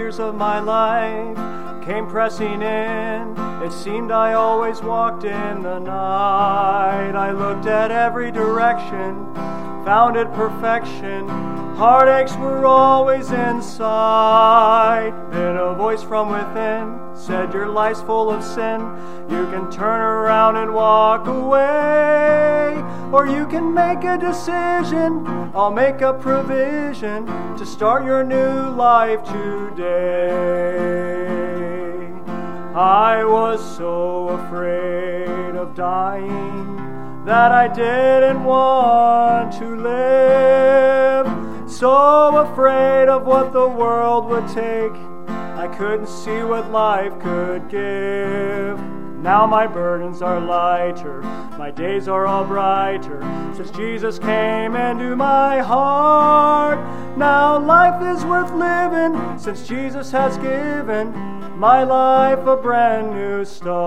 years of my life came pressing in. It seemed I always walked in the night. I looked at every direction, found it perfection. Heartaches were always in sight. Then a voice from within said, your life's full of sin. You can turn around and walk away, or you can make a decision. I'll make a provision to start your new life today. I was so afraid of dying that I didn't want to live. So afraid of what the world would take, I couldn't see what life could give. Now my burdens are lighter, my days are all brighter, since Jesus came into my heart. Now life is worth living, since Jesus has given my life a brand new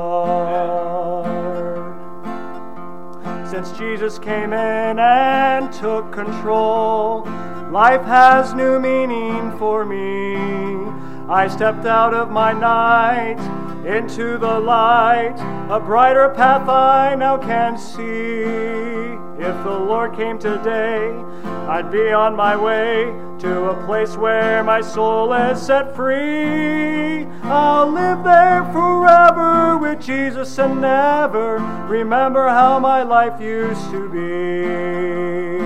start. Since Jesus came in and took control, life has new meaning for me. I stepped out of my night into the light, a brighter path I now can see. If the Lord came today, I'd be on my way to a place where my soul is set free. I'll live there forever with Jesus and never remember how my life used to be.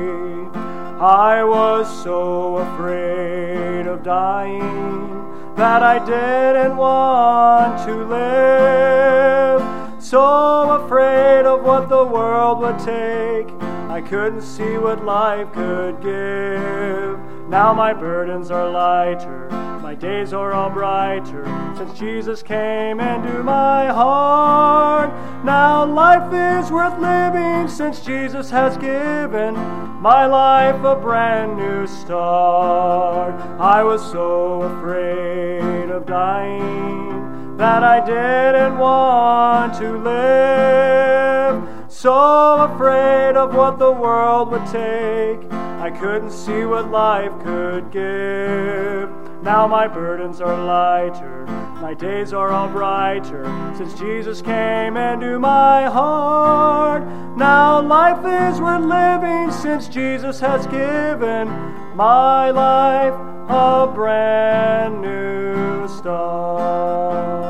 I was so afraid of dying that I didn't want to live. So afraid of what the world would take, I couldn't see what life could give. Now my burdens are lighter, my days are all brighter, since Jesus came into my heart. Now life is worth living, since Jesus has given my life a brand new start. I was so afraid of dying that I didn't want to live. So afraid of what the world would take, I couldn't see what life could give. Now my burdens are lighter, my days are all brighter, since Jesus came into my heart. Now life is worth living, since Jesus has given my life a brand new start.